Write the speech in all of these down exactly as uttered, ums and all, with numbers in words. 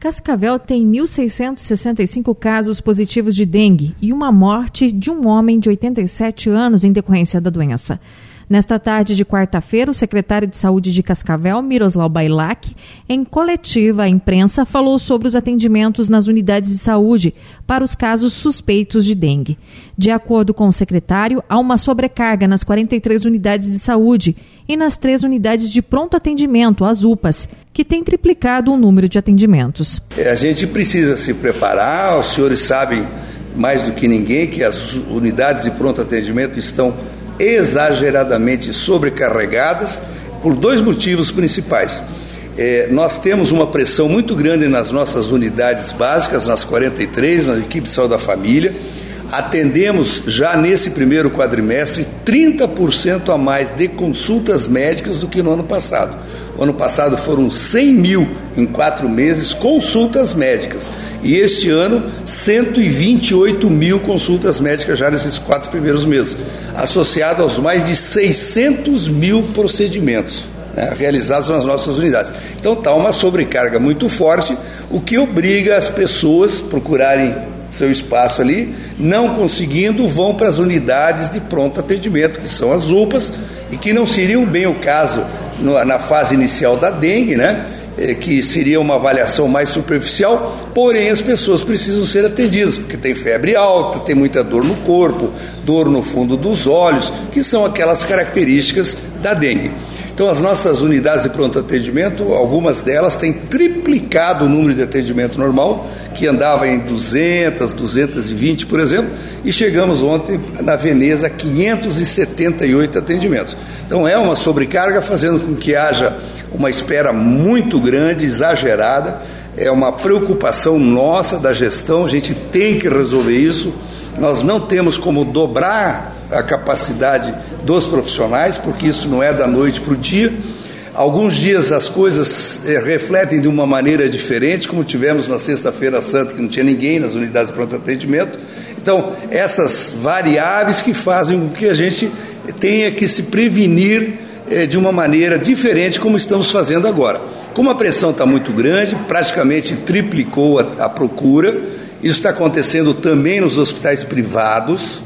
Cascavel tem mil seiscentos e sessenta e cinco casos positivos de dengue e uma morte de um homem de oitenta e sete anos em decorrência da doença. Nesta tarde de quarta-feira, o secretário de Saúde de Cascavel, Miroslav Bailac, em coletiva à imprensa, falou sobre os atendimentos nas unidades de saúde para os casos suspeitos de dengue. De acordo com o secretário, há uma sobrecarga nas quarenta e três unidades de saúde e nas três unidades de pronto atendimento, as U P As, que tem triplicado o número de atendimentos. A gente precisa se preparar, os senhores sabem mais do que ninguém que as unidades de pronto atendimento estão exageradamente sobrecarregadas por dois motivos principais. É, nós temos uma pressão muito grande nas nossas unidades básicas, nas quarenta e três, na equipe de saúde da família. Atendemos já nesse primeiro quadrimestre trinta por cento a mais de consultas médicas do que no ano passado. O ano passado foram cem mil em quatro meses consultas médicas. E este ano, cento e vinte e oito mil consultas médicas já nesses quatro primeiros meses, associado aos mais de seiscentos mil procedimentos, né, realizados nas nossas unidades. Então está uma sobrecarga muito forte, o que obriga as pessoas a procurarem seu espaço ali, não conseguindo, vão para as unidades de pronto atendimento, que são as U P As, e que não seriam bem o caso no, na fase inicial da dengue, né? Que seria uma avaliação mais superficial, porém as pessoas precisam ser atendidas, porque tem febre alta, tem muita dor no corpo, dor no fundo dos olhos, que são aquelas características da dengue. Então as nossas unidades de pronto atendimento, algumas delas têm triplicado o número de atendimento normal, que andava em duzentas, duzentas e vinte, por exemplo, e chegamos ontem na Veneza a quinhentos e setenta e oito atendimentos. Então é uma sobrecarga, fazendo com que haja uma espera muito grande, exagerada. É uma preocupação nossa da gestão, a gente tem que resolver isso. Nós não temos como dobrar a capacidade dos profissionais, porque isso não é da noite para o dia. Alguns dias as coisas eh, refletem de uma maneira diferente, como tivemos na Sexta-feira Santa, que não tinha ninguém nas unidades de pronto atendimento. Então, essas variáveis que fazem com que a gente tenha que se prevenir eh, de uma maneira diferente, como estamos fazendo agora. Como a pressão está muito grande, praticamente triplicou a, a procura. Isso está acontecendo também nos hospitais privados,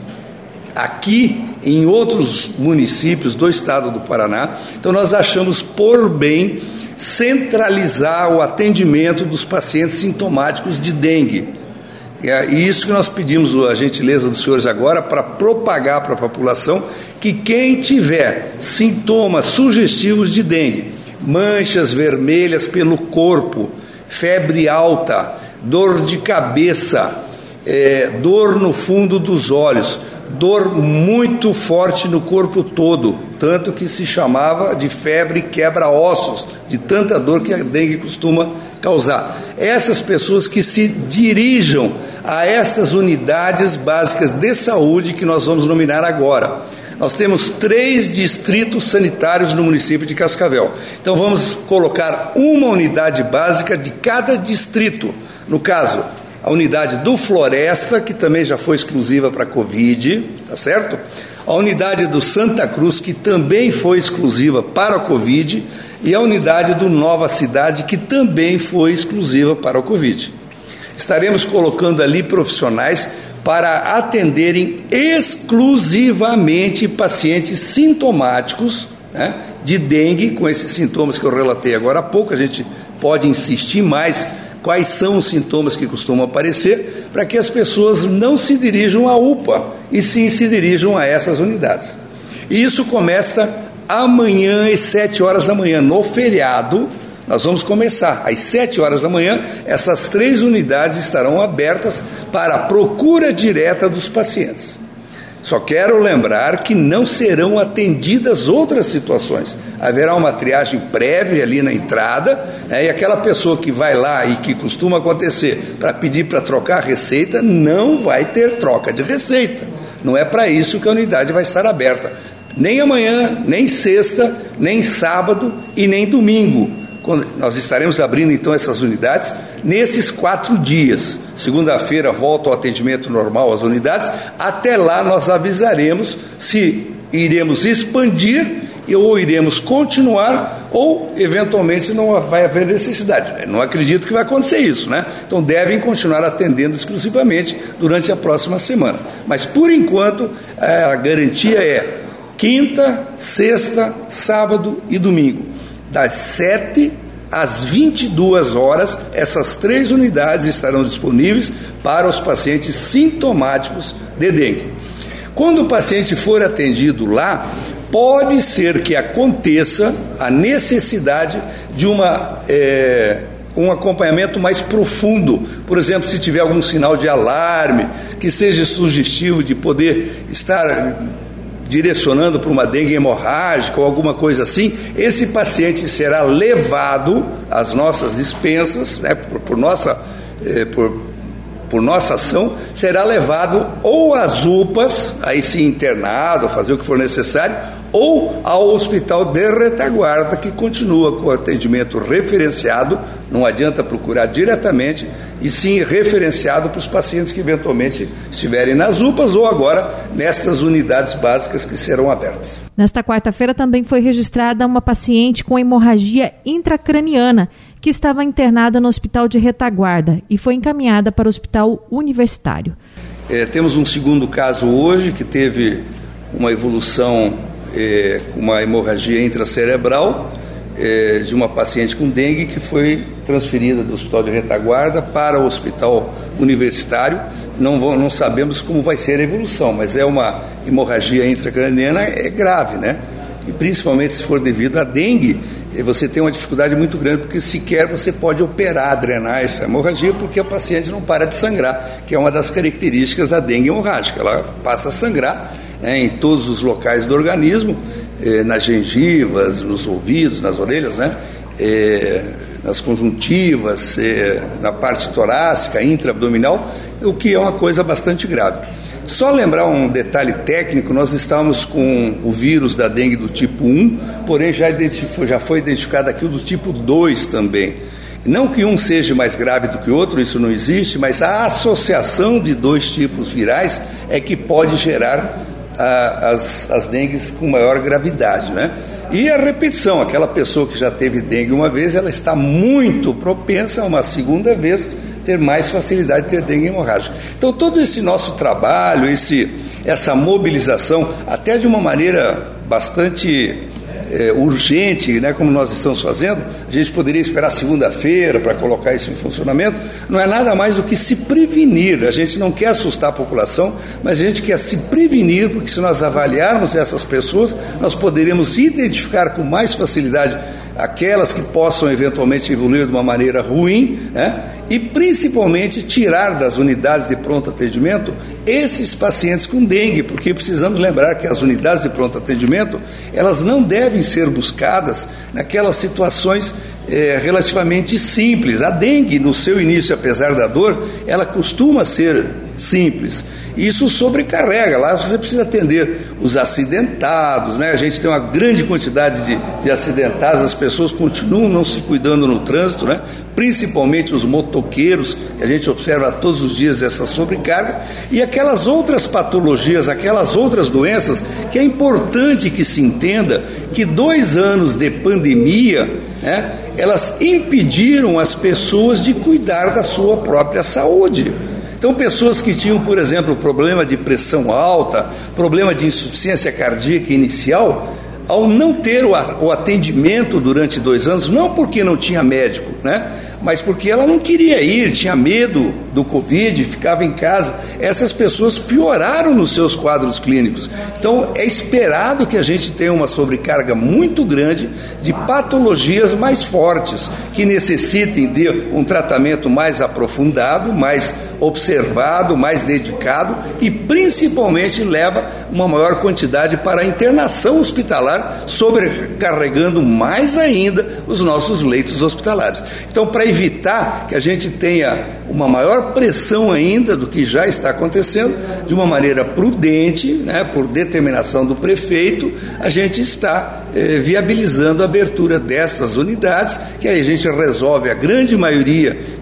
aqui em outros municípios do estado do Paraná. Então nós achamos por bem centralizar o atendimento dos pacientes sintomáticos de dengue. E é isso que nós pedimos a gentileza dos senhores agora, para propagar para a população que quem tiver sintomas sugestivos de dengue, manchas vermelhas pelo corpo, febre alta, dor de cabeça, é, dor no fundo dos olhos, dor muito forte no corpo todo, tanto que se chamava de febre quebra-ossos, de tanta dor que a dengue costuma causar. Essas pessoas que se dirijam a estas unidades básicas de saúde que nós vamos nominar agora. Nós temos três distritos sanitários no município de Cascavel. Então vamos colocar uma unidade básica de cada distrito. No caso, a unidade do Floresta, que também já foi exclusiva para a Covid, tá certo? A unidade do Santa Cruz, que também foi exclusiva para a Covid, e a unidade do Nova Cidade, que também foi exclusiva para a Covid. Estaremos colocando ali profissionais para atenderem exclusivamente pacientes sintomáticos, né, de dengue, com esses sintomas que eu relatei agora há pouco. A gente pode insistir mais quais são os sintomas que costumam aparecer, para que as pessoas não se dirijam à U P A, e sim se dirijam a essas unidades. E isso começa amanhã às sete horas da manhã, no feriado. Nós vamos começar às sete horas da manhã, essas três unidades estarão abertas para a procura direta dos pacientes. Só quero lembrar que não serão atendidas outras situações. Haverá uma triagem prévia ali na entrada, né, e aquela pessoa que vai lá e que costuma acontecer para pedir para trocar a receita, não vai ter troca de receita. Não é para isso que a unidade vai estar aberta. Nem amanhã, nem sexta, nem sábado e nem domingo. Quando nós estaremos abrindo então essas unidades nesses quatro dias. Segunda-feira volta ao atendimento normal às unidades. Até lá nós avisaremos se iremos expandir e ou iremos continuar ou eventualmente não vai haver necessidade. Não acredito que vai acontecer isso, né? Então devem continuar atendendo exclusivamente durante a próxima semana. Mas por enquanto a garantia é quinta, sexta, sábado e domingo, das sete às vinte e duas horas, essas três unidades estarão disponíveis para os pacientes sintomáticos de dengue. Quando o paciente for atendido lá, pode ser que aconteça a necessidade de uma, é, um acompanhamento mais profundo. Por exemplo, se tiver algum sinal de alarme, que seja sugestivo de poder estar direcionando para uma dengue hemorrágica ou alguma coisa assim, esse paciente será levado às nossas dispensas, né, por, por, nossa, eh, por, por nossa ação, será levado ou às U P As, aí sim internado, fazer o que for necessário, ou ao hospital de retaguarda, que continua com o atendimento referenciado, não adianta procurar diretamente, e sim referenciado para os pacientes que eventualmente estiverem nas U P As ou agora nestas unidades básicas que serão abertas. Nesta quarta-feira também foi registrada uma paciente com hemorragia intracraniana que estava internada no hospital de retaguarda e foi encaminhada para o hospital universitário. É, temos um segundo caso hoje que teve uma evolução é, com uma hemorragia intracerebral, É, de uma paciente com dengue que foi transferida do hospital de retaguarda para o hospital universitário. Não, vão, não sabemos como vai ser a evolução, mas é uma hemorragia intracraniana, é grave, né? E principalmente se for devido à dengue, você tem uma dificuldade muito grande, porque sequer você pode operar, drenar essa hemorragia, porque a paciente não para de sangrar, que é uma das características da dengue hemorrágica. Ela passa a sangrar, né, em todos os locais do organismo, Eh, nas gengivas, nos ouvidos, nas orelhas, né? Eh, nas conjuntivas, eh, na parte torácica, intraabdominal, o que é uma coisa bastante grave. Só lembrar um detalhe técnico, nós estamos com o vírus da dengue do tipo um, porém já, já foi identificado aqui o do tipo dois também. Não que um seja mais grave do que o outro, isso não existe, mas a associação de dois tipos virais é que pode gerar As, as dengues com maior gravidade, né? E a repetição, aquela pessoa que já teve dengue uma vez, ela está muito propensa a uma segunda vez ter mais facilidade de ter dengue hemorrágica. Então todo esse nosso trabalho, esse, essa mobilização, até de uma maneira bastante é, urgente, né, como nós estamos fazendo, a gente poderia esperar segunda-feira para colocar isso em funcionamento, não é nada mais do que se prevenir. A gente não quer assustar a população, mas a gente quer se prevenir, porque se nós avaliarmos essas pessoas, nós poderemos identificar com mais facilidade aquelas que possam eventualmente evoluir de uma maneira ruim, né? E principalmente tirar das unidades de pronto atendimento esses pacientes com dengue, porque precisamos lembrar que as unidades de pronto atendimento, elas não devem ser buscadas naquelas situações é, relativamente simples. A dengue, no seu início, apesar da dor, ela costuma ser simples. Isso sobrecarrega. Lá você precisa atender os acidentados, né? A gente tem uma grande quantidade de, de acidentados, as pessoas continuam não se cuidando no trânsito, né? Principalmente os motoqueiros, que a gente observa todos os dias essa sobrecarga, e aquelas outras patologias, aquelas outras doenças, que é importante que se entenda que dois anos de pandemia, né, elas impediram as pessoas de cuidar da sua própria saúde. Então, pessoas que tinham, por exemplo, problema de pressão alta, problema de insuficiência cardíaca inicial, ao não ter o atendimento durante dois anos, não porque não tinha médico, né? Mas porque ela não queria ir, tinha medo do Covid, ficava em casa. Essas pessoas pioraram nos seus quadros clínicos. Então, é esperado que a gente tenha uma sobrecarga muito grande de patologias mais fortes, que necessitem de um tratamento mais aprofundado, mais observado, mais dedicado e principalmente leva uma maior quantidade para a internação hospitalar, sobrecarregando mais ainda os nossos leitos hospitalares. Então, para evitar que a gente tenha uma maior pressão ainda do que já está acontecendo, de uma maneira prudente, né, por determinação do prefeito, a gente está eh, viabilizando a abertura destas unidades, que aí a gente resolve a grande maioria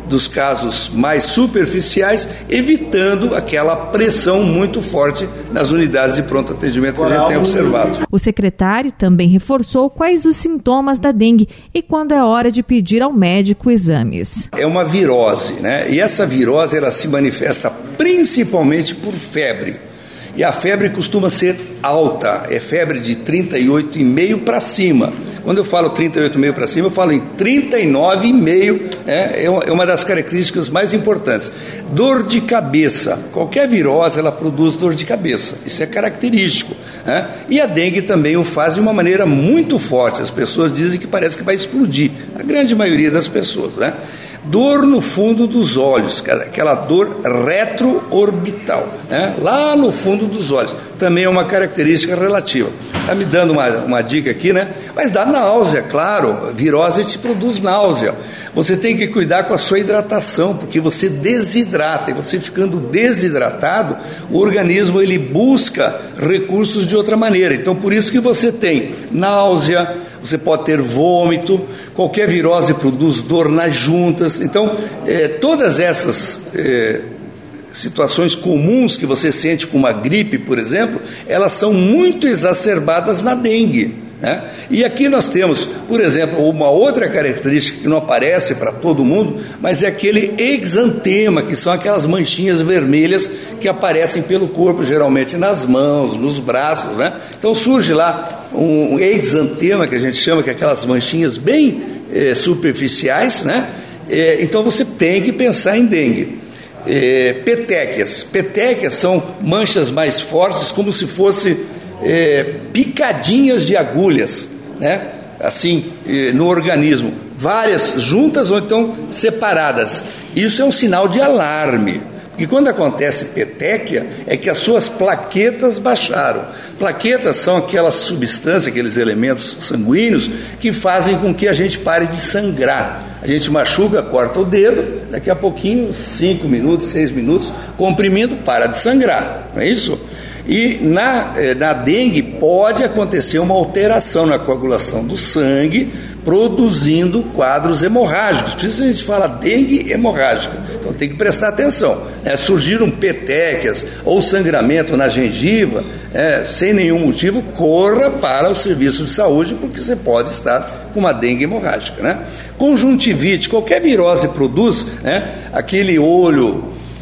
dos casos mais superficiais, evitando aquela pressão muito forte nas unidades de pronto atendimento que a gente tem observado. O secretário também reforçou quais os sintomas da dengue e quando é hora de pedir ao médico exames. É uma virose, né? E essa virose ela se manifesta principalmente por febre. E a febre costuma ser alta, é febre de trinta e oito vírgula cinco para cima. Quando eu falo trinta e oito vírgula cinco para cima, eu falo em trinta e nove vírgula cinco, né? É uma das características mais importantes. Dor de cabeça, qualquer virose ela produz dor de cabeça, isso é característico, né? E a dengue também o faz de uma maneira muito forte, as pessoas dizem que parece que vai explodir, a grande maioria das pessoas, né? Dor no fundo dos olhos, aquela dor retroorbital, né? Lá no fundo dos olhos, também é uma característica relativa. Está me dando uma, uma dica aqui, né? Mas dá náusea, claro, virose te produz náusea. Você tem que cuidar com a sua hidratação, porque você desidrata, e você ficando desidratado, o organismo ele busca recursos de outra maneira. Então, por isso que você tem náusea, você pode ter vômito, qualquer virose produz dor nas juntas. Então, eh, todas essas eh, situações comuns que você sente com uma gripe, por exemplo, elas são muito exacerbadas na dengue, né? E aqui nós temos, por exemplo, uma outra característica que não aparece para todo mundo, mas é aquele exantema, que são aquelas manchinhas vermelhas que aparecem pelo corpo, geralmente nas mãos, nos braços, né? Então surge lá um exantema, que a gente chama, que é aquelas manchinhas bem eh, superficiais, né? Eh, então você tem que pensar em dengue. Eh, petequias. Petequias são manchas mais fortes, como se fosse eh, picadinhas de agulhas, né? Assim, eh, no organismo, várias juntas ou então separadas. Isso é um sinal de alarme. E quando acontece petequia, é que as suas plaquetas baixaram. Plaquetas são aquelas substâncias, aqueles elementos sanguíneos que fazem com que a gente pare de sangrar. A gente machuca, corta o dedo, daqui a pouquinho, cinco minutos, seis minutos, comprimindo, para de sangrar, não é isso? E na, na dengue pode acontecer uma alteração na coagulação do sangue, produzindo quadros hemorrágicos. Por isso a gente fala dengue hemorrágica. Então tem que prestar atenção. É, surgiram petequias ou sangramento na gengiva, é, sem nenhum motivo, corra para o serviço de saúde, porque você pode estar com uma dengue hemorrágica, né? Conjuntivite, qualquer virose produz, né, aquele olho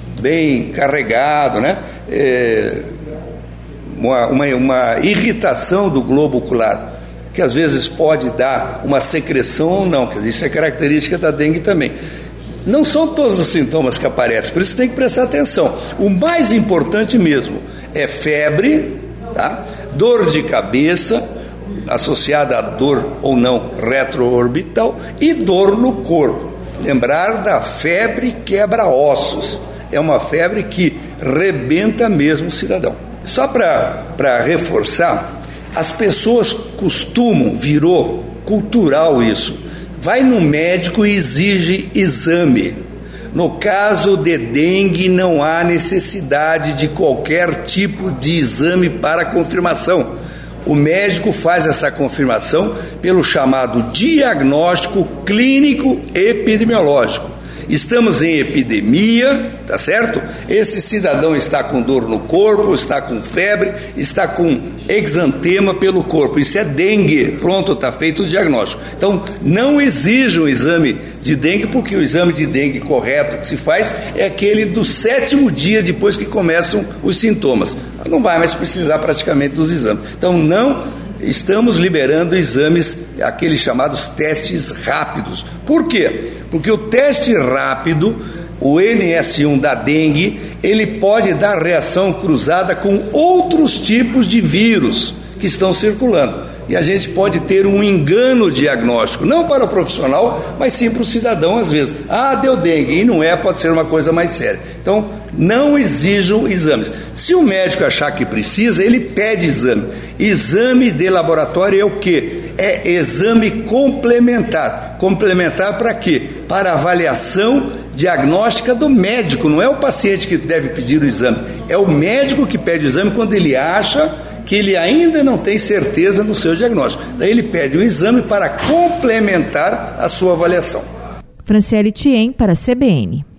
bem carregado, né? É, Uma, uma, uma irritação do globo ocular, que às vezes pode dar uma secreção ou não, quer dizer, isso é característica da dengue também. Não são todos os sintomas que aparecem, por isso tem que prestar atenção. O mais importante mesmo é febre, tá? Dor de cabeça, associada a dor ou não retroorbital, e dor no corpo. Lembrar da febre quebra-ossos, é uma febre que rebenta mesmo o cidadão. Só para reforçar, as pessoas costumam, virou cultural isso, vai no médico e exige exame. No caso de dengue, não há necessidade de qualquer tipo de exame para confirmação. O médico faz essa confirmação pelo chamado diagnóstico clínico epidemiológico. Estamos em epidemia, tá certo? Esse cidadão está com dor no corpo, está com febre, está com exantema pelo corpo. Isso é dengue. Pronto, está feito o diagnóstico. Então, não exija um exame de dengue, porque o exame de dengue correto que se faz é aquele do sétimo dia depois que começam os sintomas. Não vai mais precisar praticamente dos exames. Então, não estamos liberando exames, aqueles chamados testes rápidos. Por quê? Porque o teste rápido, o N S um da dengue, ele pode dar reação cruzada com outros tipos de vírus que estão circulando. E a gente pode ter um engano diagnóstico, não para o profissional, mas sim para o cidadão às vezes. Ah, deu dengue, e não é, pode ser uma coisa mais séria. Então, não exijam exames. Se o médico achar que precisa, ele pede exame. Exame de laboratório é o quê? É exame complementar. Complementar para quê? Para avaliação diagnóstica do médico. Não é o paciente que deve pedir o exame, é o médico que pede o exame quando ele acha que ele ainda não tem certeza no seu diagnóstico. Daí ele pede o exame para complementar a sua avaliação. Franciele Thiem para a C B N.